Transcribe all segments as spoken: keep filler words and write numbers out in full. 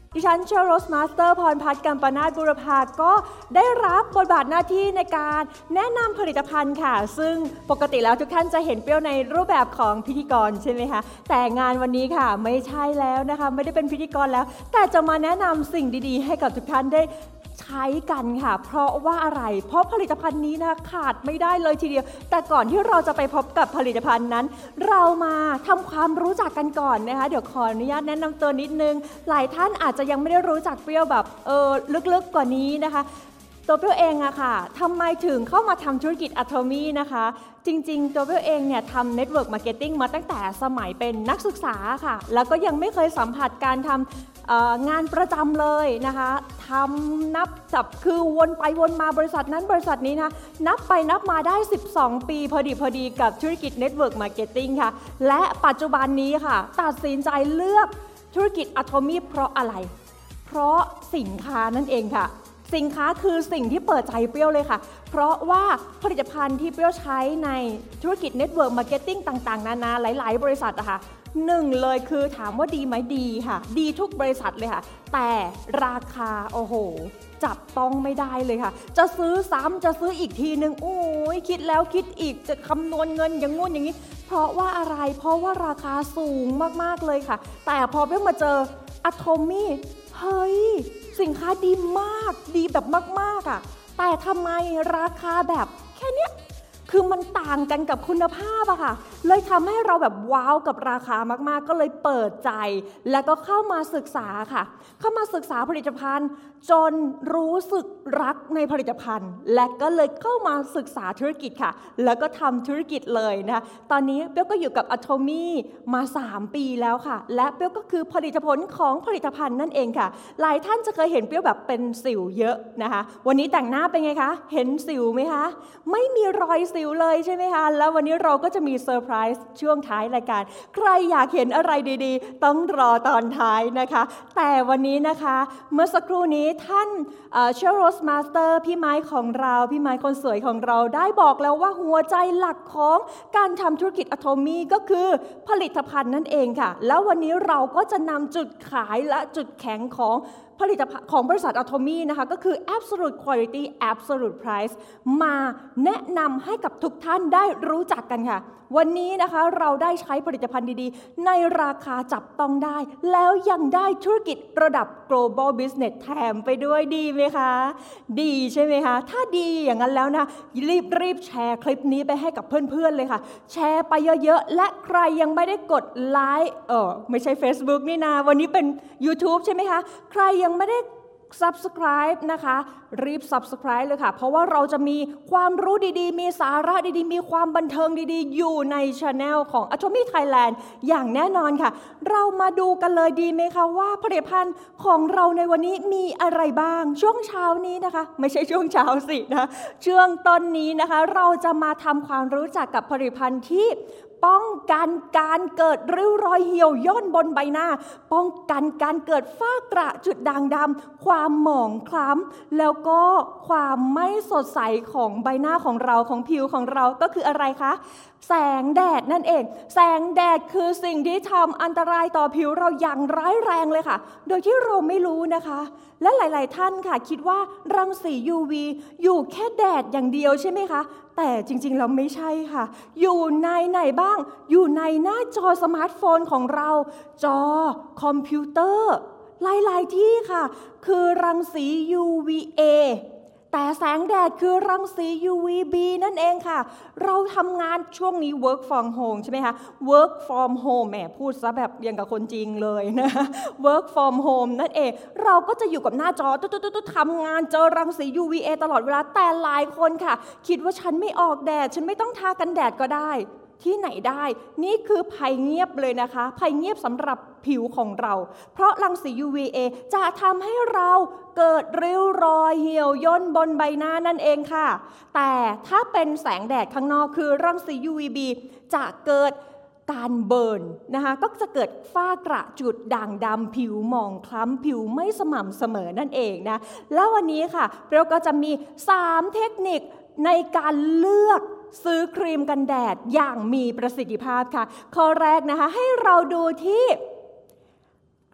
ดิฉันเชอร์โรสมาสเตอร์พรพัฒน์กัมปนาทบุรพาก็ได้รับบทบาทหน้าที่ในการแนะนำผลิตภัณฑ์ค่ะซึ่งปกติแล้วทุกท่านจะเห็นเปรี้ยวในรูปแบบของพิธีกรใช่ไหมคะแต่งานวันนี้ค่ะไม่ใช่แล้วนะคะไม่ได้เป็นพิธีกรแล้วแต่จะมาแนะนำสิ่งดีๆให้กับทุกท่านได้ใช้กันค่ะเพราะว่าอะไรเพราะผลิตภัณฑ์นี้นะขาดไม่ได้เลยทีเดียวแต่ก่อนที่เราจะไปพบกับผลิตภัณฑ์นั้นเรามาทำความรู้จักกันก่อนนะคะเดี๋ยวขออนุญาตแนะนำตัวนิดนึงหลายท่านอาจจะยังไม่ได้รู้จักเปรี้ยวแบบเออลึกๆกว่านี้นะคะตัวเปรี้ยวเองอะค่ะทำไมถึงเข้ามาทำธุรกิจ Atomy นะคะจริงๆตัวเปรี้ยวเองเนี่ยทำ Network Marketing มาตั้งแต่สมัยเป็นนักศึกษาค่ะแล้วก็ยังไม่เคยสัมผัสการทำงานประจำเลยนะคะทำนับจับคือวนไปวนมาบริษัทนั้นบริษัทนี้นะนับไปนับมาได้สิบสองปีพอดีพอดีกับธุรกิจ Network Marketing ค่ะและปัจจุบันนี้ค่ะตัดสินใจเลือกธุรกิจ Atomy เพราะอะไรเพราะสินค้านั่นเองค่ะสินค้าคือสิ่งที่เปิดใจเปรี้ยวเลยค่ะเพราะว่าผลิตภัณฑ์ที่เปรี้ยวใช้ในธุรกิจ Network Marketing ต่างๆนานาหลายๆบริษัทอะค่ะหนึ่งเลยคือถามว่าดีไหมดีค่ะดีทุกบริษัทเลยค่ะแต่ราคาโอ้โหจับต้องไม่ได้เลยค่ะจะซื้อซ้ำจะซื้ออีกทีนึงโอ้ยคิดแล้วคิดอีกจะคำนวณเงินอย่างงู้นอย่างนี้เพราะว่าอะไรเพราะว่าราคาสูงมากๆเลยค่ะแต่พอเปรี้ยวมาเจอ Atomy เฮ้ยสินค้าดีมากดีแบบมากๆอ่ะแต่ทำไมราคาแบบแค่เนี้ยคือมันต่างกันกับคุณภาพอะค่ะเลยทำให้เราแบบว้าวกับราคามากๆก็เลยเปิดใจแล้วก็เข้ามาศึกษาค่ะเข้ามาศึกษาผลิตภัณฑ์จนรู้สึกรักในผลิตภัณฑ์และก็เลยเข้ามาศึกษาธุรกิจค่ะแล้วก็ทำธุรกิจเลยนะคะตอนนี้เปี้ยวก็อยู่กับ Atomy มาสามปีแล้วค่ะและเปี้ยวก็คือผลิตผลของผลิตภัณฑ์นั่นเองค่ะหลายท่านจะเคยเห็นเปี้ยวแบบเป็นสิวเยอะนะคะวันนี้แต่งหน้าเป็นไงคะเห็นสิวไหมคะไม่มีรอยสิวเลยใช่ไหมคะแล้ววันนี้เราก็จะมีเซอร์ไพรส์ช่วงท้ายรายการใครอยากเห็นอะไรดีๆต้องรอตอนท้ายนะคะแต่วันนี้นะคะเมื่อสักครู่นี้ท่านเชอร์โรสมาสเตอร์พี่ไม้ของเราพี่ไม้คนสวยของเราได้บอกแล้วว่าหัวใจหลักของการทำธุรกิจ Atomy ก็คือผลิตภัณฑ์นั่นเองค่ะแล้ววันนี้เราก็จะนำจุดขายและจุดแข็งของผลิตภัณฑ์ของบริษัท Atomy นะคะก็คือ Absolute Quality Absolute Price มาแนะนำให้กับทุกท่านได้รู้จักกันค่ะวันนี้นะคะเราได้ใช้ผลิตภัณฑ์ดีๆในราคาจับต้องได้แล้วยังได้ธุรกิจระดับ global business แถมไปด้วยดีไหมคะดีใช่ไหมคะถ้าดีอย่างนั้นแล้วนะรีบรีบแชร์คลิปนี้ไปให้กับเพื่อนๆเลยค่ะแชร์ไปเยอะๆและใครยังไม่ได้กดไลค์เออไม่ใช่ Facebook นี่นะวันนี้เป็น YouTube ใช่ไหมคะใครยังไม่ได้ Subscribe นะคะรีบ Subscribe เลยค่ะเพราะว่าเราจะมีความรู้ดีๆมีสาระดีๆมีความบันเทิงดีๆอยู่ใน Channel ของ Atomy Thailand อย่างแน่นอนค่ะเรามาดูกันเลยดีไหมคะว่าผลิตภัณฑ์ของเราในวันนี้มีอะไรบ้างช่วงเช้านี้นะคะไม่ใช่ช่วงเช้าสินะช่วงต้นนี้นะคะเราจะมาทำความรู้จักกับผลิตภัณฑ์ที่ป้องกันการเกิดริ้วรอยเหี่ยวย่นบนใบหน้าป้องกันการเกิดฝ้ากระจุดด่างดำความหมองคล้ำแล้วก็ความไม่สดใสของใบหน้าของเราของผิวของเราก็คืออะไรคะแสงแดดนั่นเองแสงแดดคือสิ่งที่ทำอันตรายต่อผิวเราอย่างร้ายแรงเลยค่ะโดยที่เราไม่รู้นะคะและหลายๆท่านค่ะคิดว่ารังสี ยู วี อยู่แค่แดดอย่างเดียวใช่ไหมคะแต่จริงๆเราไม่ใช่ค่ะอยู่ในไหนบ้างอยู่ในหน้าจอสมาร์ทโฟนของเราจอคอมพิวเตอร์หลายๆที่ค่ะคือรังสี ยู วี เอ แต่แสงแดดคือรังสี ยู วี บี นั่นเองค่ะเราทำงานช่วงนี้ work from home ใช่ไหมคะ work from home แหมพูดซะแบบอย่างกับคนจริงเลยนะ work from home นั่นเองเราก็จะอยู่กับหน้าจอตุ๊ดๆๆทำงานเจอรังสี ยู วี เอ ตลอดเวลาแต่หลายคนค่ะคิดว่าฉันไม่ออกแดดฉันไม่ต้องทากันแดดก็ได้ที่ไหนได้นี่คือภัยเงียบเลยนะคะภัยเงียบสำหรับผิวของเราเพราะรังสี ยู วี เอ จะทำให้เราเกิดริ้วรอยเหี่ยวย่นบนใบหน้านั่นเองค่ะแต่ถ้าเป็นแสงแดดข้างนอกคือรังสี ยู วี บี จะเกิดการเบิร์นนะคะก็จะเกิดฝ้ากระจุดด่างดำผิวหมองคล้ำผิวไม่สม่ำเสมอนั่นเองนะแล้ววันนี้ค่ะเราก็จะมีสามเทคนิคในการเลือกซื้อครีมกันแดดอย่างมีประสิทธิภาพค่ะข้อแรกนะคะให้เราดูที่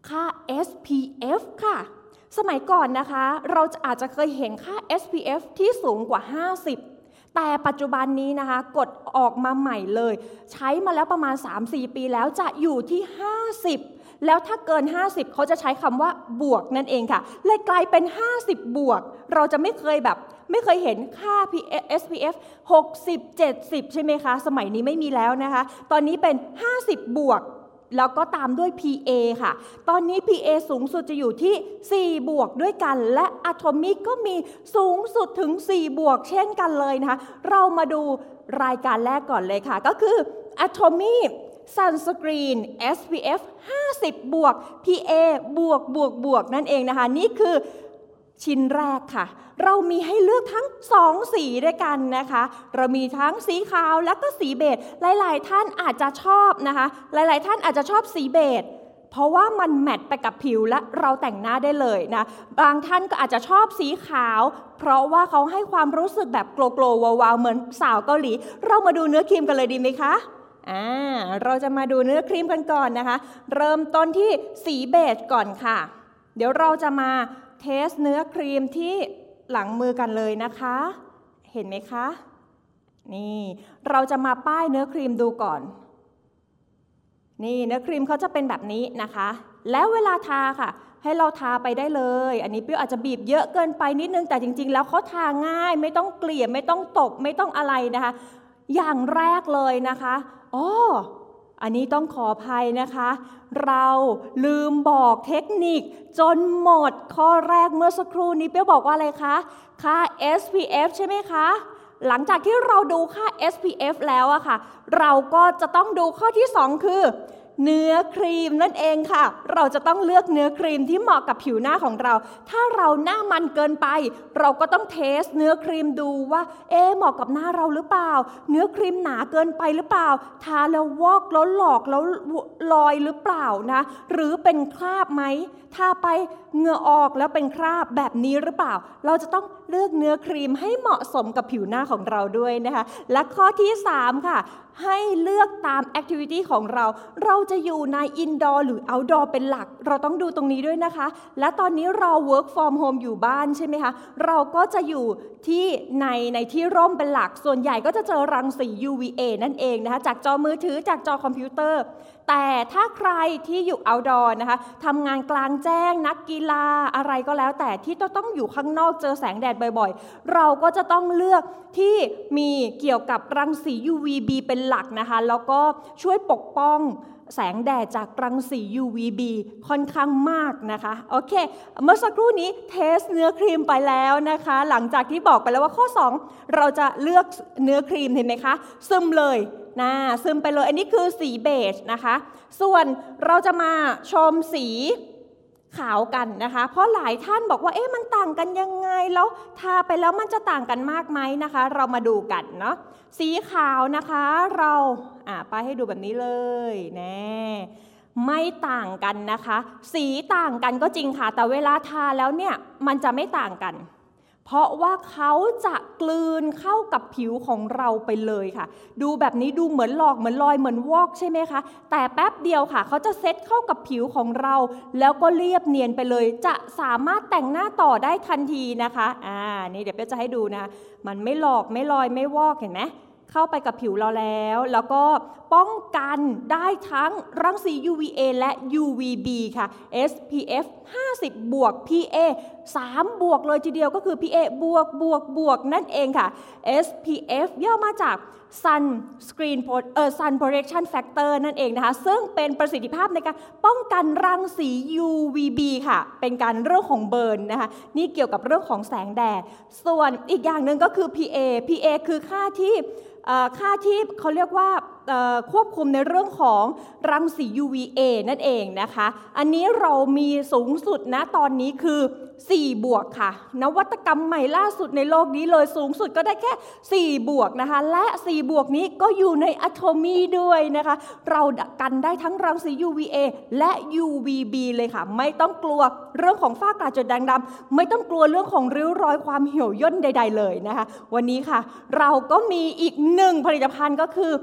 ค่า เอส พี เอฟ ค่ะสมัยก่อนนะคะเราอาจจะเคยเห็นค่า เอส พี เอฟ ที่สูงกว่าห้าสิบแต่ปัจจุบันนี้นะคะกฎออกมาใหม่เลยใช้มาแล้วประมาณ สามถึงสี่ ปีแล้วจะอยู่ที่ห้าสิบแล้วถ้าเกินห้าสิบเขาจะใช้คำว่าบวกนั่นเองค่ะเลยกลายเป็นห้าสิบบวกเราจะไม่เคยแบบไม่เคยเห็นค่า เอส พี เอฟ หกสิบ เจ็ดสิบใช่ไหมคะสมัยนี้ไม่มีแล้วนะคะตอนนี้เป็นห้าสิบบวกแล้วก็ตามด้วย พี เอ ค่ะ ตอนนี้ พี เอ สูงสุดจะอยู่ที่สี่บวกด้วยกันและอะโทมิกก็มีสูงสุดถึงสี่บวกเช่นกันเลยนะคะเรามาดูรายการแรกก่อนเลยค่ะก็คือ Atomic Sunscreen เอส พี เอฟ ห้าสิบบวก พี เอ บวกบวกบวกนั่นเองนะคะนี่คือชิ้นแรกค่ะเรามีให้เลือกทั้งสองสีด้วยกันนะคะเรามีทั้งสีขาวและก็สีเบจหลายๆท่านอาจจะชอบนะคะหลายๆท่านอาจจะชอบสีเบจเพราะว่ามันแมทไปกับผิวและเราแต่งหน้าได้เลยนะบางท่านก็อาจจะชอบสีขาวเพราะว่าเขาให้ความรู้สึกแบบโกลโกลวาวๆเหมือนสาวเกาหลีเรามาดูเนื้อครีมกันเลยดีไหมคะอ่าเราจะมาดูเนื้อครีมกันก่อนนะคะเริ่มต้นที่สีเบจก่อนค่ะเดี๋ยวเราจะมาเทสเนื้อครีมที่หลังมือกันเลยนะคะเห็นไหมคะนี่เราจะมาป้ายเนื้อครีมดูก่อนนี่เนื้อครีมเขาจะเป็นแบบนี้นะคะแล้วเวลาทาค่ะให้เราทาไปได้เลยอันนี้เปรี้ยวอาจจะบีบเยอะเกินไปนิดนึงแต่จริงๆแล้วเขาทาง่ายไม่ต้องเกลี่ยไม่ต้องตบไม่ต้องอะไรนะคะอย่างแรกเลยนะคะอ๋ออันนี้ต้องขออภัยนะคะเราลืมบอกเทคนิคจนหมดข้อแรกเมื่อสักครู่นี้เปรี้ยวบอกว่าอะไรคะค่า เอส พี เอฟ ใช่ไหมคะหลังจากที่เราดูค่า เอส พี เอฟ แล้วอะค่ะเราก็จะต้องดูข้อที่สองคือเนื้อครีมนั่นเองค่ะเราจะต้องเลือกเนื้อครีมที่เหมาะกับผิวหน้าของเราถ้าเราหน้ามันเกินไปเราก็ต้องเทสเนื้อครีมดูว่าเอ๊ะเหมาะกับหน้าเราหรือเปล่าเนื้อครีมหนาเกินไปหรือเปล่าทาแล้ววอกแล้วหลอกแล้วลอยหรือเปล่านะหรือเป็นคราบไหมทาไปเหงื่อออกแล้วเป็นคราบแบบนี้หรือเปล่าเราจะต้องเลือกเนื้อครีมให้เหมาะสมกับผิวหน้าของเราด้วยนะคะและข้อที่สามค่ะให้เลือกตามแอคทิวิตี้ของเราเราจะอยู่ในอินดอร์หรือเอาท์ดอร์เป็นหลักเราต้องดูตรงนี้ด้วยนะคะและตอนนี้เรา work from home อยู่บ้านใช่ไหมคะเราก็จะอยู่ที่ในในที่ร่มเป็นหลักส่วนใหญ่ก็จะเจอรังสี ยู วี เอ นั่นเองนะคะจากจอมือถือจากจอคอมพิวเตอร์แต่ถ้าใครที่อยู่ outdoor นะคะทำงานกลางแจ้งนักกีฬาอะไรก็แล้วแต่ที่ต้องอยู่ข้างนอกเจอแสงแดดบ่อยๆเราก็จะต้องเลือกที่มีเกี่ยวกับรังสี ยู วี บี เป็นหลักนะคะแล้วก็ช่วยปกป้องแสงแดดจากรังสี ยู วี บี ค่อนข้างมากนะคะโอเคเมื่อสักครู่นี้เทสเนื้อครีมไปแล้วนะคะหลังจากที่บอกไปแล้วว่าข้อสองเราจะเลือกเนื้อครีมเห็นไหมคะซึมเลยนะซึมไปเลยอันนี้คือสีเบจนะคะส่วนเราจะมาชมสีขาวกันนะคะเพราะหลายท่านบอกว่าเอ๊ะมันต่างกันยังไงแล้วทาไปแล้วมันจะต่างกันมากไหมนะคะเรามาดูกันเนาะสีขาวนะคะเราอ่าไปให้ดูแบบนี้เลยแน่ไม่ต่างกันนะคะสีต่างกันก็จริงค่ะแต่เวลาทาแล้วเนี่ยมันจะไม่ต่างกันเพราะว่าเขาจะกลืนเข้ากับผิวของเราไปเลยค่ะดูแบบนี้ดูเหมือนหลอกเหมือนลอยเหมือนวอกใช่ไหมคะแต่แป๊บเดียวค่ะเขาจะเซ็ตเข้ากับผิวของเราแล้วก็เรียบเนียนไปเลยจะสามารถแต่งหน้าต่อได้ทันทีนะคะอ่านี่เดี๋ยวเป๊จะให้ดูนะมันไม่หลอกไม่ลอยไม่วอกเห็นไหมเข้าไปกับผิวเราแล้วแล้วก็ป้องกันได้ทั้งรังสี ยู วี เอ และ ยู วี บี ค่ะ เอส พี เอฟ ห้าสิบบวก พี เอ สามบวกเลยทีเดียวก็คือ พี เอ บวกบวกบวกนั่นเองค่ะ เอส พี เอฟ ย่อมาจาก Sun Screen เอ่อ Sun Protection Factor นั่นเองนะคะซึ่งเป็นประสิทธิภาพในการป้องกันรังสี ยู วี บี ค่ะเป็นการเรื่องของเบิร์นนะคะนี่เกี่ยวกับเรื่องของแสงแดดส่วนอีกอย่างหนึ่งก็คือ พี เอ พี เอ คือค่าที่ค่าที่เขาเรียกว่าควบคุมในเรื่องของรังสี ยู วี เอ นั่นเองนะคะอันนี้เรามีสูงสุดนะตอนนี้คือสี่บวกค่ะนวัตกรรมใหม่ล่าสุดในโลกนี้เลยสูงสุดก็ได้แค่สี่บวกนะคะและสี่บวกนี้ก็อยู่ในอะโทมีด้วยนะคะเรากันได้ทั้งรังสี ยู วี เอ และ ยู วี บี เลยค่ะไม่ต้องกลัวเรื่องของฝ้ากระจุดด่างดำไม่ต้องกลัวเรื่องของริ้วรอยความเหี่ยวย่นใดๆเลยนะคะวันนี้ค่ะเราก็มีอีกหนึ่งผลิตภัณฑ์ก็คือเป็นตัว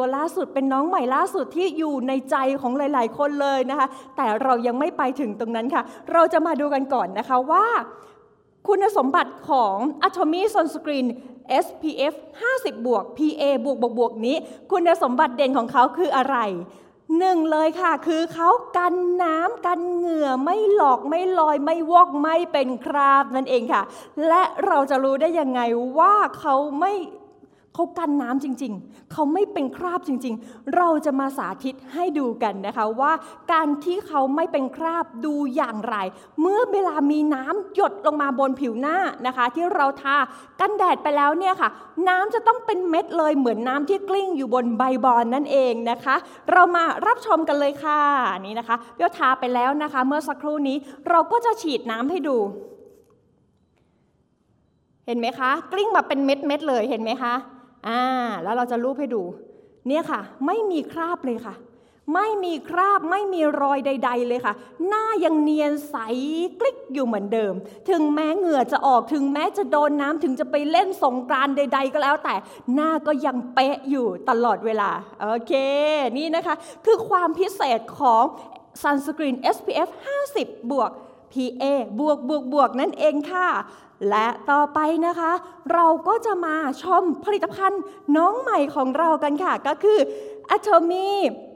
ตัวล่าสุดเป็นน้องใหม่ล่าสุดที่อยู่ในใจของหลายๆคนเลยนะคะแต่เรายังไม่ไปถึงตรงนั้นค่ะเราจะมาดูกันก่อนนะคะว่าคุณสมบัติของ Atomy Sunscreen เอส พี เอฟ ห้าสิบ บวก พี เอ บวกบวกบวกนี้คุณสมบัติเด่นของเขาคืออะไรหนึ่งเลยค่ะคือเขากันน้ำกันเหงื่อไม่หลอกไม่ลอยไม่วอกไม่เป็นคราบนั่นเองค่ะและเราจะรู้ได้ยังไงว่าเขาไม่เขากันน้ำจริงๆเขาไม่เป็นคราบจริงๆเราจะมาสาธิตให้ดูกันนะคะว่าการที่เขาไม่เป็นคราบดูอย่างไรเมื่อเวลามีน้ำหยดลงมาบนผิวหน้านะคะที่เราทากันแดดไปแล้วเนี่ยค่ะน้ำจะต้องเป็นเม็ดเลยเหมือนน้ำที่กลิ้งอยู่บนใบบอนนั่นเองนะคะเรามารับชมกันเลยค่ะนี่นะคะเปี้ยวทาไปแล้วนะคะเมื่อสักครู่นี้เราก็จะฉีดน้ำให้ดูเห็นไหมคะกลิ้งมาเป็นเม็ดๆเลยเห็นไหมคะอ่าแล้วเราจะรูปให้ดูเนี่ยค่ะไม่มีคราบเลยค่ะไม่มีคราบไม่มีรอยใดๆเลยค่ะหน้ายังเนียนใสกลิกอยู่เหมือนเดิมถึงแม้เหงื่อจะออกถึงแม้จะโดนน้ำถึงจะไปเล่นสงกรานต์ใดๆก็แล้วแต่หน้าก็ยังเป๊ะอยู่ตลอดเวลาโอเคนี่นะคะคือความพิเศษของ Sunscreen เอส พี เอฟ ห้าสิบ บวก พี เอ บวกบวกบวกนั่นเองค่ะและต่อไปนะคะเราก็จะมาชมผลิตภัณฑ์น้องใหม่ของเรากันค่ะก็คือ Atomy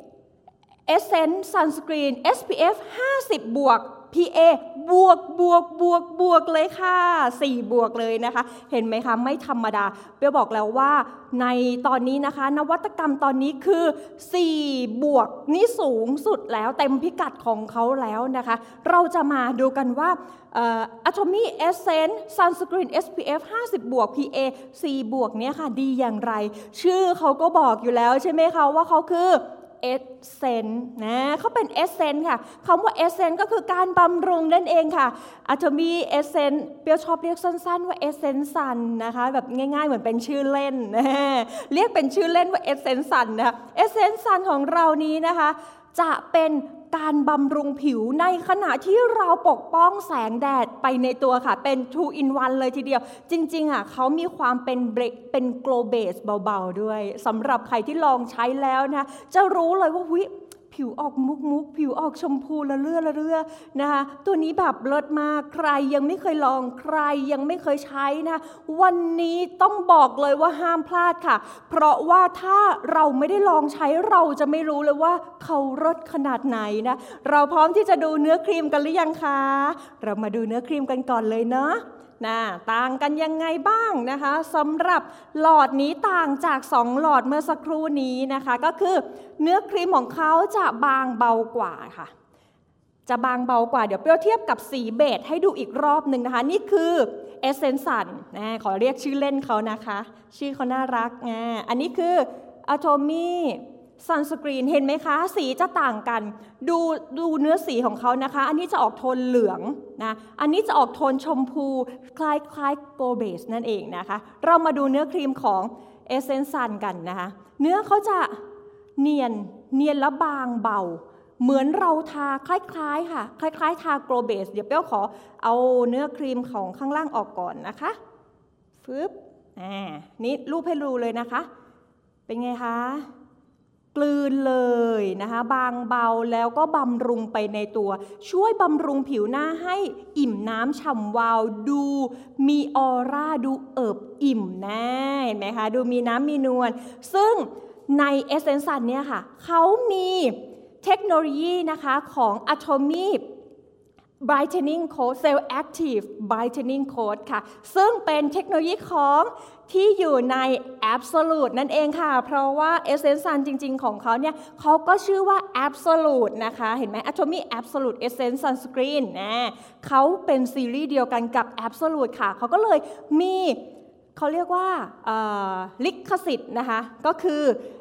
Essence Sunscreen เอส พี เอฟ ห้าสิบ บวก พี เอ บวกบวกบวกบวกเลยค่ะสี่บวกเลยนะคะเห็นไหมคะไม่ธรรมดาเปียวบอกแล้วว่าในตอนนี้นะคะนวัตกรรมตอนนี้คือสี่บวกนี่สูงสุดแล้วเต็มพิกัดของเขาแล้วนะคะเราจะมาดูกันว่าAtomy Essence Sunscreen เอส พี เอฟ ห้าสิบ บวก พี เอ สี่ บวกเนี่ยค่ะดีอย่างไรชื่อเขาก็บอกอยู่แล้วใช่ไหมคะว่าเขาคือเอเซนนะเขาเป็นเอเซนค่ะคำว่าเอเซนก็คือการบำรุงนั่นเองค่ะ Atomy Essence เปียวชอบเรียกสั้นๆว่าเอเซนซันนะคะแบบง่ายๆเหมือนเป็นชื่อเล่นนะเรียกเป็นชื่อเล่นว่าเอเซนซันนะคะเอเซนซันของเรานี้นะคะจะเป็นการบำรุงผิวในขณะที่เราปกป้องแสงแดดไปในตัวค่ะเป็น two in one เลยทีเดียวจริงๆอ่ะเขามีความเป็นเบรกเป็น glow base เบาๆด้วยสำหรับใครที่ลองใช้แล้วนะจะรู้เลยว่าวิผิวออกมุกมุกผิวออกชมพูละเลื่อละเลื่อนะคะตัวนี้แบบเลิศมากใครยังไม่เคยลองใครยังไม่เคยใช้นะวันนี้ต้องบอกเลยว่าห้ามพลาดค่ะเพราะว่าถ้าเราไม่ได้ลองใช้เราจะไม่รู้เลยว่าเขาเลิศขนาดไหนนะเราพร้อมที่จะดูเนื้อครีมกันหรือยังคะเรามาดูเนื้อครีมกันก่อนเลยเนาะนะต่างกันยังไงบ้างนะคะสำหรับหลอดนี้ต่างจากสองหลอดเมื่อสักครู่นี้นะคะก็คือเนื้อครีมของเขาจะบางเบากว่าค่ะจะบางเบากว่าเดี๋ยวเปรียบเทียบกับสีเบจให้ดูอีกรอบหนึ่งนะคะนี่คือ Essence Sun นะขอเรียกชื่อเล่นเขานะคะชื่อเขาน่ารักนะอันนี้คือ Atomy Sunscreen เห็นไหมคะสีจะต่างกันดูดูเนื้อสีของเขานะคะอันนี้จะออกโทนเหลืองนะอันนี้จะออกโทนชมพูคล้ายคล้ายโกเบสนั่นเองนะคะเรามาดูเนื้อครีมของ Essence Sun กันนะคะเนื้อเขาจะเนียนเนียนและบางเบาเหมือนเราทาคล้ายๆค่ะคล้ายๆทาโกเบสเดี๋ยวเปี้ยวขอเอาเนื้อครีมของข้างล่างออกก่อนนะคะฟึบอ่านี่รูปให้ดูเลยนะคะเป็นไงคะกลืนเลยนะคะบางเบาแล้วก็บำรุงไปในตัวช่วยบำรุงผิวหน้าให้อิ่มน้ำฉ่ำวาวดูมีออร่าดูเอิบอิ่มนะเห็นไหมคะดูมีน้ำมีนวลซึ่งใน Essence Sun เนี่ยค่ะเขามีเทคโนโลยีนะคะของ Atomy Brightening Coat Cell Active Brightening Coat ค่ะซึ่งเป็นเทคโนโลยีของที่อยู่ใน Absolute นั่นเองค่ะเพราะว่า Essence Sun จริงๆของเขาเนี่ยเขาก็ชื่อว่า Absolute นะคะเห็นไหม Atomy Absolute Essence Sunscreen นะเขาเป็นซีรีส์เดียวกันกับ Absolute ค่ะเขาก็เลยมีเขาเรียกว่าลิขสิทธิ์นะคะก็คือ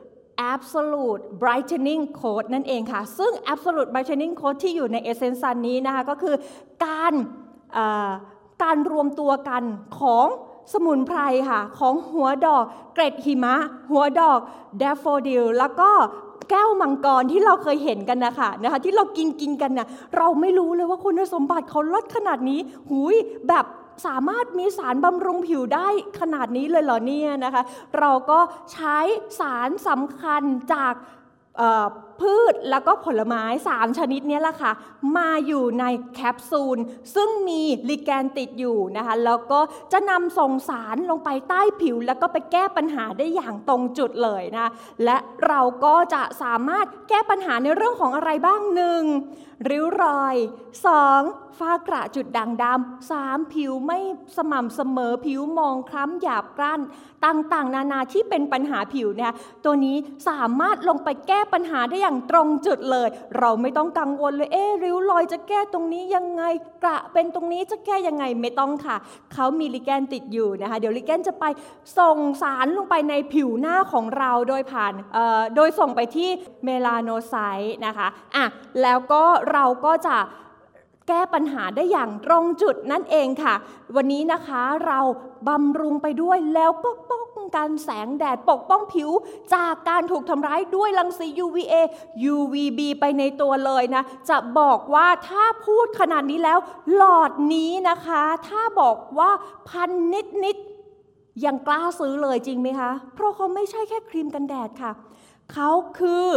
Absolute Brightening Coat นั่นเองค่ะซึ่ง Absolute Brightening Coat ที่อยู่ใน Essence Sun นี้นะคะก็คือการการรวมตัวกันของสมุนไพรค่ะของหัวดอกเกร็ดหิมะหัวดอกแดฟโฟดิลแล้วก็แก้วมังกรที่เราเคยเห็นกันนะคะนะคะที่เรากินกินกันน่ะเราไม่รู้เลยว่าคุณสมบัติเขาลดขนาดนี้หุยแบบสามารถมีสารบำรุงผิวได้ขนาดนี้เลยเหรอเนี่ยนะคะเราก็ใช้สารสำคัญจากพืชแล้วก็ผลไม้สามชนิดนี้แหละค่ะมาอยู่ในแคปซูลซึ่งมีลิแกนติดอยู่นะคะแล้วก็จะนำส่งสารลงไปใต้ผิวแล้วก็ไปแก้ปัญหาได้อย่างตรงจุดเลยนะและเราก็จะสามารถแก้ปัญหาในเรื่องของอะไรบ้างหนึ่งริ้วรอยสองฝ้ากระจุดด่างดำสามผิวไม่สม่ำเสมอผิวมองคล้ำหยาบกร้านต่างๆนานาที่เป็นปัญหาผิวเนี่ยตัวนี้สามารถลงไปแก้ปัญหาได้อย่างตรงจุดเลยเราไม่ต้องกังวลเลยเอ๊ะริ้วรอยจะแก้ตรงนี้ยังไงกระเป็นตรงนี้จะแก้ยังไงไม่ต้องค่ะเขามีลิแกนติดอยู่นะคะเดี๋ยวลิแกนจะไปส่งสารลงไปในผิวหน้าของเราโดยผ่านโดยส่งไปที่เมลานโนไซต์นะคะอ่ะแล้วก็เราก็จะแก้ปัญหาได้อย่างตรงจุดนั่นเองค่ะวันนี้นะคะเราบำรุงไปด้วยแล้วก็ป้องกันแสงแดดปกป้องผิวจากการถูกทำร้ายด้วยรังสี ยู วี เอ ยู วี บี ไปในตัวเลยนะจะบอกว่าถ้าพูดขนาดนี้แล้วหลอดนี้นะคะถ้าบอกว่าพันนิดๆยังกล้าซื้อเลยจริงไหมคะเพราะเขาไม่ใช่แค่ครีมกันแดดค่ะเขาคือ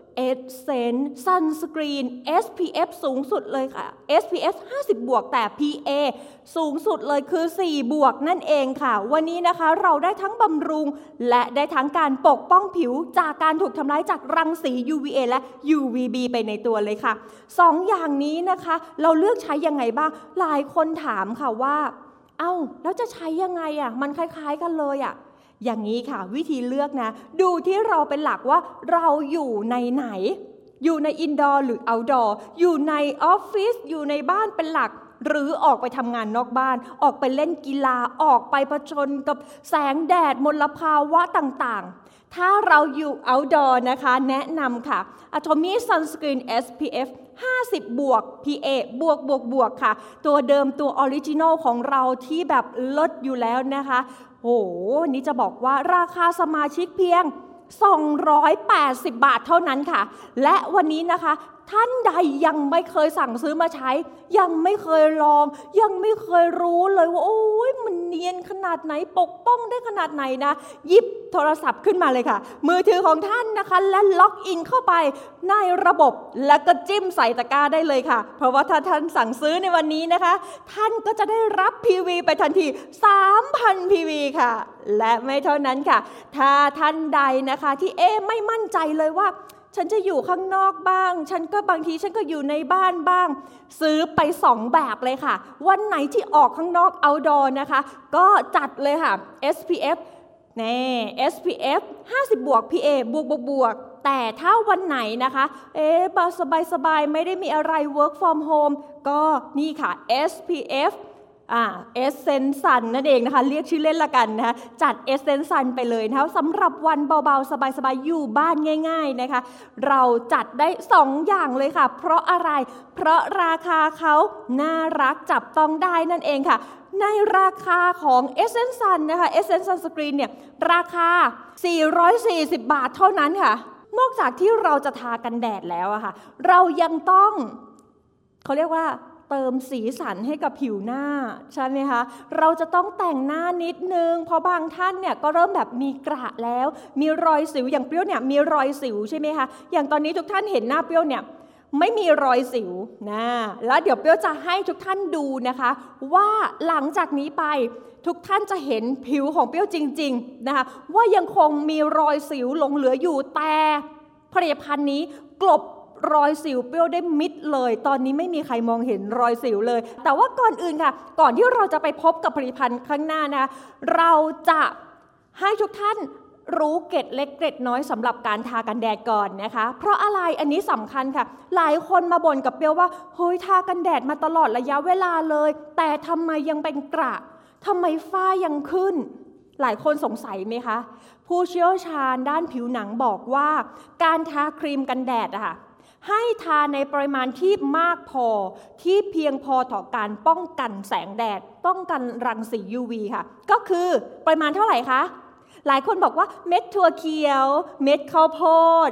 Essence Sunscreen เอส พี เอฟ สูงสุดเลยค่ะ เอส พี เอฟ ห้าสิบบวกแต่ พี เอ สูงสุดเลยคือสี่บวกนั่นเองค่ะวันนี้นะคะเราได้ทั้งบำรุงและได้ทั้งการปกป้องผิวจากการถูกทำร้ายจากรังสี ยู วี เอ และ ยู วี บี ไปในตัวเลยค่ะสองอย่างนี้นะคะเราเลือกใช้ยังไงบ้างหลายคนถามค่ะว่าเอ้าแล้วจะใช้ยังไงอ่ะมันคล้ายๆกันเลยอ่ะอย่างนี้ค่ะวิธีเลือกนะดูที่เราเป็นหลักว่าเราอยู่ในไหนอยู่ในอินดอร์หรือเอาท์ดอร์อยู่ในออฟฟิศอยู่ในบ้านเป็นหลักหรือออกไปทำงานนอกบ้านออกไปเล่นกีฬาออกไปผจญกับแสงแดดมลภาวะต่างๆถ้าเราอยู่เอาท์ดอร์นะคะแนะนำค่ะ Atomy Sunscreen เอส พี เอฟ ห้าสิบบวก พี เอ บวกบวกบวกค่ะตัวเดิมตัวออริจินอลของเราที่แบบเลิศอยู่แล้วนะคะโอ้โหนี่จะบอกว่าราคาสมาชิกเพียงสองร้อยแปดสิบบาทเท่านั้นค่ะและวันนี้นะคะท่านใดยังไม่เคยสั่งซื้อมาใช้ยังไม่เคยลองยังไม่เคยรู้เลยว่าโอ้ยมันเนียนขนาดไหนปกป้องได้ขนาดไหนนะหยิบโทรศัพท์ขึ้นมาเลยค่ะมือถือของท่านนะคะและล็อกอินเข้าไปในระบบแล้วก็จิ้มใส่ตะกร้าได้เลยค่ะเพราะว่าถ้าท่านสั่งซื้อในวันนี้นะคะท่านก็จะได้รับ พี วี ไปทันที สามพัน พี วี ค่ะและไม่เท่านั้นค่ะถ้าท่านใดนะคะที่เอ๊ะไม่มั่นใจเลยว่าฉันจะอยู่ข้างนอกบ้างฉันก็บางทีฉันก็อยู่ในบ้านบ้างซื้อไปสองแบบเลยค่ะวันไหนที่ออกข้างนอก outdoor นะคะก็จัดเลยค่ะ เอส พี เอฟ แน่ เอส พี เอฟ ห้าสิบบวก พี เอ บวกบวกบวกแต่ถ้าวันไหนนะคะเอ๊ะสบายสบายไม่ได้มีอะไร work from home ก็นี่ค่ะ เอส พี เอฟอ่า Essence Sun นั่นเองนะคะเรียกชื่อเล่นละกันนะคะจัด Essence Sun ไปเลยนะคะสำหรับวันเบาๆสบายๆอยู่บ้านง่ายๆนะคะเราจัดได้สองอย่างเลยค่ะเพราะอะไรเพราะราคาเขาน่ารักจับต้องได้นั่นเองค่ะในราคาของ Essence Sun นะคะ Essence Sunscreen เนี่ยราคาสี่ร้อยสี่สิบบาทเท่านั้นค่ะนอกจากที่เราจะทากันแดดแล้วอะค่ะเรายังต้องเขาเรียกว่าเติมสีสันให้กับผิวหน้าใช่ไหมคะเราจะต้องแต่งหน้านิดนึงเพราะบางท่านเนี่ยก็เริ่มแบบมีกระแล้วมีรอยสิวอย่างเปรี้ยวเนี่ยมีรอยสิวใช่ไหมคะอย่างตอนนี้ทุกท่านเห็นหน้าเปรี้ยวเนี่ยไม่มีรอยสิวนะแล้วเดี๋ยวเปรี้ยวจะให้ทุกท่านดูนะคะว่าหลังจากนี้ไปทุกท่านจะเห็นผิวของเปรี้ยวจริงๆนะคะว่ายังคงมีรอยสิวหลงเหลืออยู่แต่ผลิตภัณฑ์นี้กลบรอยสิวเปรี้ยวได้มิดเลยตอนนี้ไม่มีใครมองเห็นรอยสิวเลยแต่ว่าก่อนอื่นค่ะก่อนที่เราจะไปพบกับผลิตภัณฑ์ข้างหน้านะเราจะให้ทุกท่านรู้เกร็ดเล็กเกร็ดน้อยสำหรับการทากันแดดก่อนนะคะเพราะอะไรอันนี้สำคัญค่ะหลายคนมาบ่นกับเปรี้ยวว่าเฮ้ยทากันแดดมาตลอดระยะเวลาเลยแต่ทำไมยังเป็นกระทำไมฝ้ายังขึ้นหลายคนสงสัยไหมคะผู้เชี่ยวชาญด้านผิวหนังบอกว่าการทาครีมกันแดดอะค่ะให้ทาในปริมาณที่มากพอที่เพียงพอต่อการป้องกันแสงแดดป้องกันรังสี ยู วี ค่ะก็คือปริมาณเท่าไหร่คะหลายคนบอกว่าเม็ดถั่วเขียวเม็ดข้าวโพด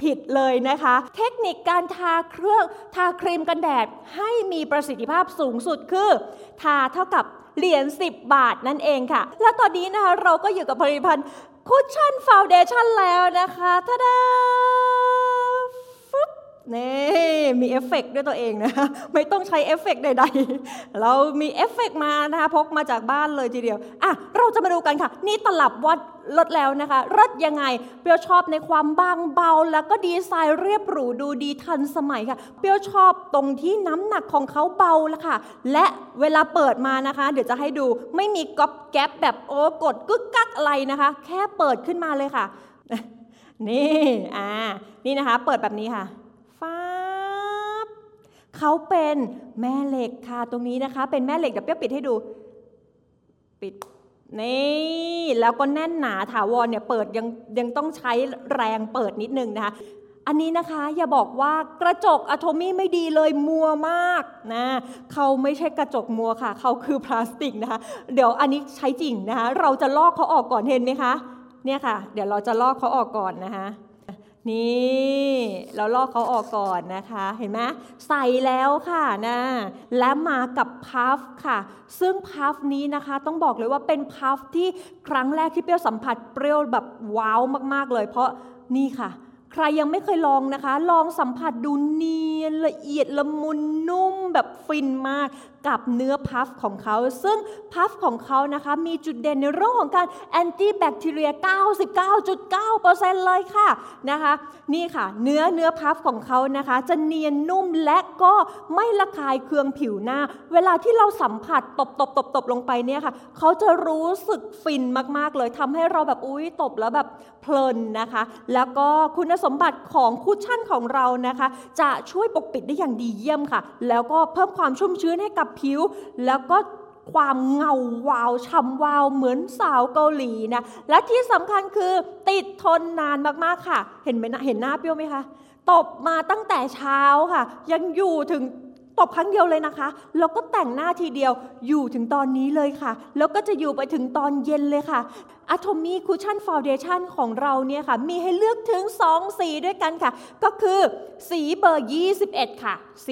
ผิดเลยนะคะเทคนิคการทาเครื่องทาครีมกันแดดให้มีประสิทธิภาพสูงสุดคือทาเท่ากับเหรียญสิบบาทนั่นเองค่ะและตอนนี้นะคะเราก็อยู่กับผลิตภัณฑ์คุชชั่นฟาวเดชั่นแล้วนะคะทะดาฟึ๊บนี่มีเอฟเฟกต์ด้วยตัวเองนะไม่ต้องใช้เอฟเฟกต์ใดๆเรามีเอฟเฟกต์มานะคะพกมาจากบ้านเลยทีเดียวอ่ะเราจะมาดูกันค่ะนี่ตลับวัดลดแล้วนะคะลดยังไงเปรี้ยวชอบในความบางเบาแล้วก็ดีไซน์เรียบหรูดูดีทันสมัยค่ะเปรี้ยวชอบตรงที่น้ำหนักของเขาเบาแล้วค่ะและเวลาเปิดมานะคะเดี๋ยวจะให้ดูไม่มีก๊อบแก๊บแบบโอ้กดกึกกักอะไรนะคะแค่เปิดขึ้นมาเลยค่ะนี่อ่านี่นะคะเปิดแบบนี้ค่ะฟ้าเขาเป็นแม่เหล็กค่ะตรงนี้นะคะเป็นแม่เหล็กเดี๋ยวเปรี้ยวปิดให้ดูปิดนี่แล้วก็แน่นหนาถาวรเนี่ยเปิดยังยังต้องใช้แรงเปิดนิดนึงนะคะอันนี้นะคะอย่าบอกว่ากระจกอะโทมี่ไม่ดีเลยมัวมากนะเขาไม่ใช่กระจกมัวค่ะเขาคือพลาสติกนะคะเดี๋ยวอันนี้ใช้จริงนะคะเราจะลอกเขาออกก่อนเห็นไหมคะเนี่ยค่ะเดี๋ยวเราจะลอกเขาออกก่อนนะคะนี่เราลอกเขาออกก่อนนะคะเห็นไหมใส่แล้วค่ะนะและมากับพัฟค่ะซึ่งพัฟนี้นะคะต้องบอกเลยว่าเป็นพัฟที่ครั้งแรกที่เปรี้ยวสัมผัสเปรี้ยวแบบว้าวมากๆเลยเพราะนี่ค่ะใครยังไม่เคยลองนะคะลองสัมผัสดูเนียนละเอียดละมุนนุ่มแบบฟินมากกับเนื้อพัฟของเขาซึ่งพัฟของเขานะคะมีจุดเด่นในเรื่องของการแอนตี้แบคทีเรีย เก้าสิบเก้าจุดเก้าเปอร์เซ็นต์ เลยค่ะนะคะนี่ค่ะเนื้อเนื้อพัฟของเขานะคะจะเนียนนุ่มและก็ไม่ระคายเคืองผิวหน้าเวลาที่เราสัมผัสตบตบตบตบลงไปเนี่ยค่ะเขาจะรู้สึกฟินมากๆเลยทำให้เราแบบอุ้ยตบแล้วแบบเพลินนะคะแล้วก็คุณสมบัติของคุชชั่นของเรานะคะจะช่วยปกปิดได้อย่างดีเยี่ยมค่ะแล้วก็เพิ่มความชุ่มชื้นให้กับผิวแล้วก็ความเงาวาวฉ่ำวาวเหมือนสาวเกาหลีนะและที่สำคัญคือติดทนนานมากๆค่ะเห็นไหมเห็นหน้าเปรี้ยวไหมคะตบมาตั้งแต่เช้าค่ะยังอยู่ถึงตบครั้งเดียวเลยนะคะแล้วก็แต่งหน้าทีเดียวอยู่ถึงตอนนี้เลยค่ะแล้วก็จะอยู่ไปถึงตอนเย็นเลยค่ะ Atomy Cushion Foundation ของเราเนี่ยค่ะมีให้เลือกถึงสองสีด้วยกันค่ะก็คือสีเบอร์ยี่สิบเอ็ดค่ะสี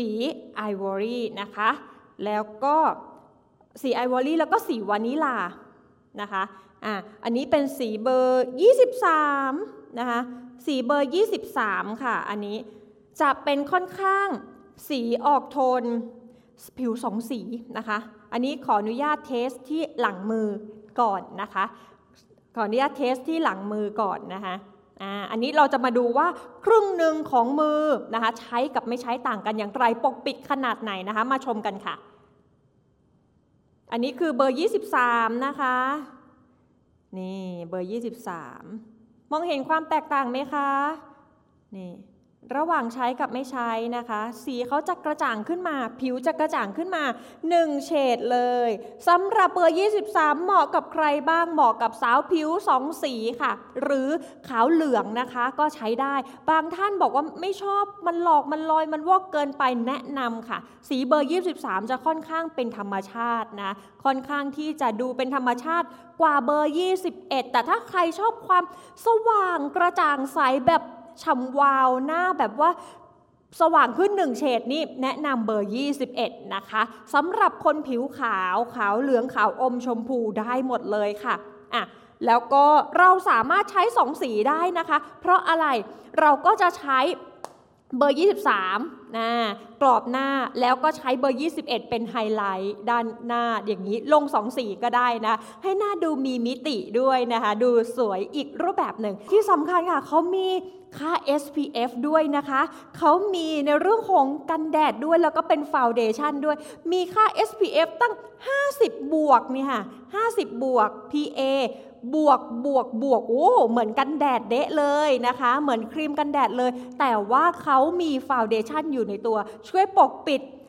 Ivory นะคะแล้วก็สีไอวอรี่แล้วก็สีวานิลานะคะอ่ะอันนี้เป็นสีเบอร์ยี่สิบสามนะคะสีเบอร์ยี่สิบสามค่ะอันนี้จะเป็นค่อนข้างสีออกโทนผิวสองสีนะคะอันนี้ขออนุญาตเทสที่หลังมือก่อนนะคะขออนุญาตเทสที่หลังมือก่อนนะคะอ่าอันนี้เราจะมาดูว่าครึ่งหนึ่งของมือนะคะใช้กับไม่ใช้ต่างกันอย่างไรปกปิดขนาดไหนนะคะมาชมกันค่ะอันนี้คือเบอร์ยี่สิบสามนะคะนี่เบอร์ยี่สิบสามมองเห็นความแตกต่างไหมคะนี่ระหว่างใช้กับไม่ใช้นะคะสีเขาจะกระจ่างขึ้นมาผิวจะกระจ่างขึ้นมาหนึ่งเฉดเลยสำหรับเบอร์ยี่สิบสามเหมาะกับใครบ้างเหมาะกับสาวผิวสองสีค่ะหรือขาวเหลืองนะคะก็ใช้ได้บางท่านบอกว่าไม่ชอบมันหลอกมันลอยมันวอกเกินไปแนะนำค่ะสีเบอร์ยี่สิบสามจะค่อนข้างเป็นธรรมชาตินะค่อนข้างที่จะดูเป็นธรรมชาติกว่าเบอร์ยี่สิบเอ็ดแต่ถ้าใครชอบความสว่างกระจ่างใสแบบฉ่ำวาวหน้าแบบว่าสว่างขึ้นหนึ่งเฉดนี่แนะนำเบอร์ยี่สิบเอ็ดนะคะสำหรับคนผิวขาวขาวเหลืองขาวอมชมพูได้หมดเลยค่ะอ่ะแล้วก็เราสามารถใช้สองสีได้นะคะเพราะอะไรเราก็จะใช้เบอร์ยี่สิบสามนะกรอบหน้าแล้วก็ใช้เบอร์ยี่สิบเอ็ดเป็นไฮไลท์ด้านหน้าอย่างนี้ลงสองสีก็ได้นะให้หน้าดูมีมิติด้วยนะคะดูสวยอีกรูปแบบหนึ่งที่สำคัญค่ะเขามีค่า เอส พี เอฟ ด้วยนะคะเขามีในเรื่องของกันแดดด้วยแล้วก็เป็นฟาวเดชั่นด้วยมีค่า เอส พี เอฟ ตั้งห้าสิบบวกนี่ค่ะห้าสิบบวก พี เอ บวกบวกบวกโอ้เหมือนกันแดดเดะเลยนะคะเหมือนครีมกันแดดเลยแต่ว่าเขามีฟาวเดชั่นอยู่ในตัวช่วยปกปิด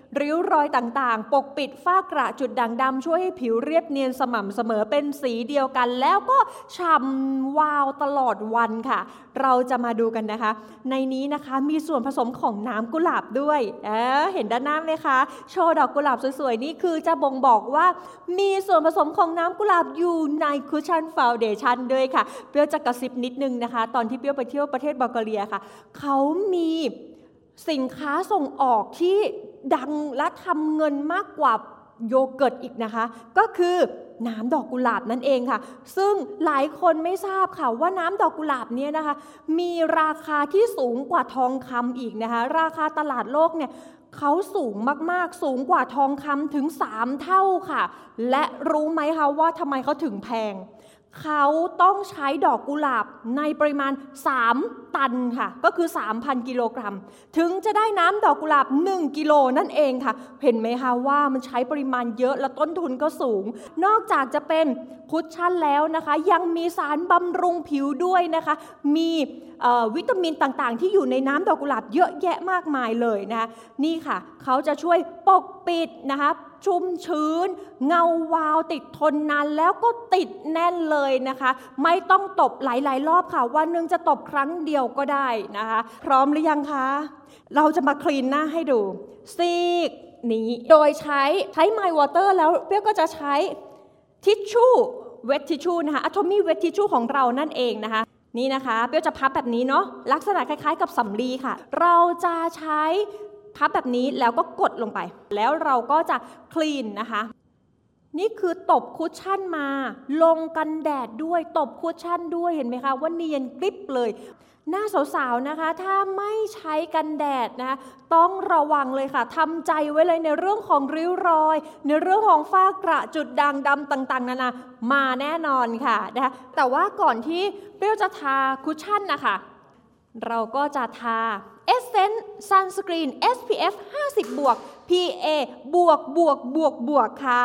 ริ้วรอยต่างๆปกปิดฝ้ากระจุดด่างดำช่วยให้ผิวเรียบเนียนสม่ำเสมอเป็นสีเดียวกันแล้วก็ฉ่ำวาวตลอดวันค่ะเราจะมาดูกันนะคะในนี้นะคะมีส่วนผสมของน้ำกุหลาบด้วยเออเห็นด้านหน้าไหมคะโชว์ดอกกุหลาบสวยๆนี่คือจะบ่งบอกว่ามีส่วนผสมของน้ำกุหลาบอยู่ในคุชชั่นฟาวเดชั่นด้วยค่ะเปรี้ยวจะกระซิบนิดนึงนะคะตอนที่เปรี้ยวไปเที่ยวประเทศบัลแกเรียค่ะเขามีสินค้าส่งออกที่ดังและทำเงินมากกว่าโยเกิร์ตอีกนะคะก็คือน้ำดอกกุหลาบนั่นเองค่ะซึ่งหลายคนไม่ทราบค่ะว่าน้ำดอกกุหลาบเนี่ยนะคะมีราคาที่สูงกว่าทองคำอีกนะคะราคาตลาดโลกเนี่ยเขาสูงมากๆสูงกว่าทองคำถึงสามเท่าค่ะและรู้ไหมคะว่าทำไมเขาถึงแพงเขาต้องใช้ดอกกุหลาบในปริมาณสามตันค่ะก็คือ สามพัน กิโลกรัมถึงจะได้น้ำดอกกุหลาบหนึ่งกิโลนั่นเองค่ะเห็นไหมคะว่ามันใช้ปริมาณเยอะและต้นทุนก็สูงนอกจากจะเป็นคุชชั่นแล้วนะคะยังมีสารบำรุงผิวด้วยนะคะมีวิตามินต่างๆที่อยู่ในน้ำดอกกุหลาบเยอะแยะมากมายเลยนะคะนี่ค่ะเขาจะช่วยปกปิดนะคะชุ่มชื้นเงาวาวติดทนนานแล้วก็ติดแน่นเลยนะคะไม่ต้องตบหลายๆรอบค่ะวันหนึ่งจะตบครั้งเดียวก็ได้นะคะพร้อมหรือยังคะเราจะมาคลีนหน้าให้ดูซีกนี้โดยใช้ใช้ My Water แล้วเปรี้ยวก็จะใช้ทิชชู่เวททิชชู่นะคะ Atomy Wet Tissue ของเรานั่นเองนะคะนี่นะคะเปรี้ยวจะพับแบบนี้เนาะลักษณะคล้ายๆกับสำลีค่ะเราจะใช้พับแบบนี้แล้วก็กดลงไปแล้วเราก็จะคลีนนะคะนี่คือตบคุชชั่นมาลงกันแดดด้วยตบคุชชั่นด้วยเห็นไหมคะว่าเนียนกริบเลยหน้าสาวๆนะคะถ้าไม่ใช้กันแดดนะคะต้องระวังเลยค่ะทำใจไว้เลยในเรื่องของริ้วรอยในเรื่องของฝ้ากระจุดด่างดำต่างๆนานามาแน่นอนค่ะนะคะแต่ว่าก่อนที่เปรี้ยวจะทาคุชชั่นนะคะเราก็จะทาEssence Sunscreen เอส พี เอฟ ห้าสิบ บวก พี เอ บวกบวกบวกบวกค่ะ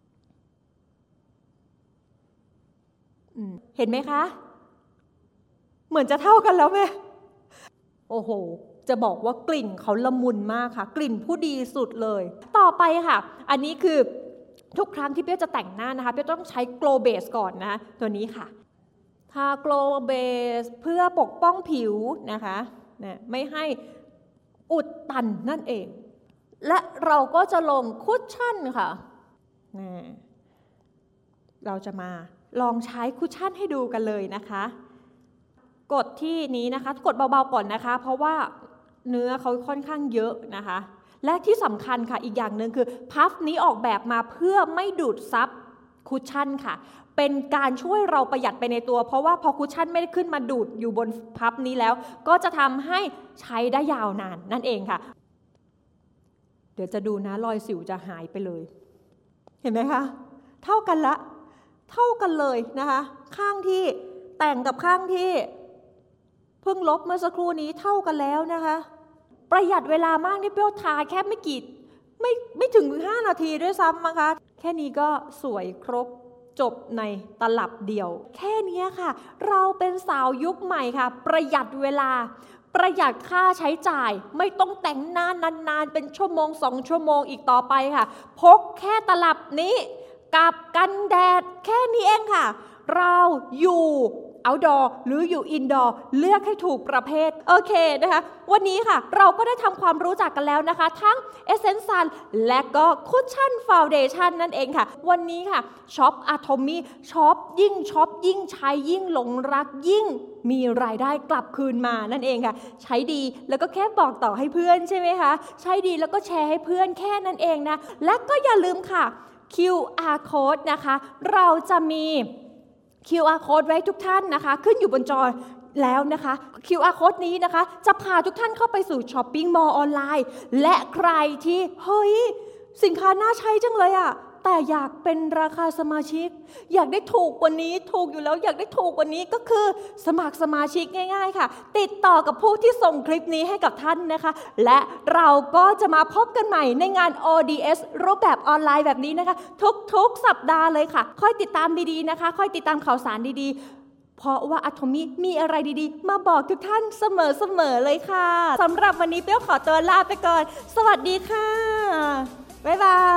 เห็นไหมคะเหมือนจะเท่ากันแล้วไหมโอ้โหจะบอกว่ากลิ่นเขาละมุนมากค่ะกลิ่นผู้ดีสุดเลยต่อไปค่ะอันนี้คือทุกครั้งที่เปี้ยจะแต่งหน้านะคะเปี้ยต้องใช้ Glow Base ก่อนนะตัวนี้ค่ะทา Glow Base เพื่อปกป้องผิวนะคะนะไม่ให้อุดตันนั่นเองและเราก็จะลงคุชชั่นค่ะนะเราจะมาลองใช้คุชชั่นให้ดูกันเลยนะคะกดที่นี้นะคะกดเบาๆก่อนนะคะเพราะว่าเนื้อเขาค่อนข้างเยอะนะคะและที่สำคัญค่ะอีกอย่างหนึ่งคือพัฟนี้ออกแบบมาเพื่อไม่ดูดซับคุชชั่นค่ะเป็นการช่วยเราประหยัดไปในตัวเพราะว่าพอคุชชั่นไม่ได้ขึ้นมาดูดอยู่บนพัฟนี้แล้วก็จะทำให้ใช้ได้ยาวนานนั่นเองค่ะเดี๋ยวจะดูนะรอยสิวจะหายไปเลยเห็นไหมคะเท่ากันละเท่ากันเลยนะคะข้างที่แต่งกับข้างที่เพิ่งลบเมื่อสักครู่นี้เท่ากันแล้วนะคะประหยัดเวลามากนี่เปรี้ยวทาแค่ไม่กี่ไม่ไม่ถึงห้านาทีด้วยซ้ำนะคะแค่นี้ก็สวยครบจบในตลับเดียวแค่นี้ค่ะเราเป็นสาวยุคใหม่ค่ะประหยัดเวลาประหยัดค่าใช้จ่ายไม่ต้องแต่งหน้านานๆเป็นชั่วโมงสองชั่วโมงอีกต่อไปค่ะพกแค่ตลับนี้กับกันแดดแค่นี้เองค่ะเราอยู่outdoor หรืออยู่ indoor เลือกให้ถูกประเภทโอเคนะคะวันนี้ค่ะเราก็ได้ทำความรู้จักกันแล้วนะคะทั้ง Essence Sun และก็ Cushion Foundation นั่นเองค่ะวันนี้ค่ะช็อป Atomy ช็อปยิ่งช็อปยิ่งใช้ยิ่งหลงรักยิ่งมีรายได้กลับคืนมานั่นเองค่ะใช้ดีแล้วก็แค่บอกต่อให้เพื่อนใช่ไหมคะใช้ดีแล้วก็แชร์ให้เพื่อนแค่นั้นเองนะและก็อย่าลืมค่ะ คิว อาร์ Code นะคะเราจะมี คิว อาร์ Code ไว้ทุกท่านนะคะขึ้นอยู่บนจอแล้วนะคะ คิว อาร์ Code นี้นะคะจะพาทุกท่านเข้าไปสู่ช้อปปิ้งมอลล์ออนไลน์และใครที่เฮ้ยสินค้าน่าใช้จังเลยอะแต่อยากเป็นราคาสมาชิกอยากได้ถูกกว่านี้ถูกอยู่แล้วอยากได้ถูกกว่านี้ก็คือสมัครสมาชิกง่ายๆค่ะติดต่อกับผู้ที่ส่งคลิปนี้ให้กับท่านนะคะและเราก็จะมาพบกันใหม่ในงาน โอ ดี เอส รูปแบบออนไลน์แบบนี้นะคะทุกๆสัปดาห์เลยค่ะค่อยติดตามดีๆนะคะค่อยติดตามข่าวสารดีๆเพราะว่าอะโทมิมีอะไรดีๆมาบอกทุกท่านเสมอๆเลยค่ะสำหรับวันนี้เปรี้ยวขอตัวลาไปก่อนสวัสดีค่ะบ๊ายบาย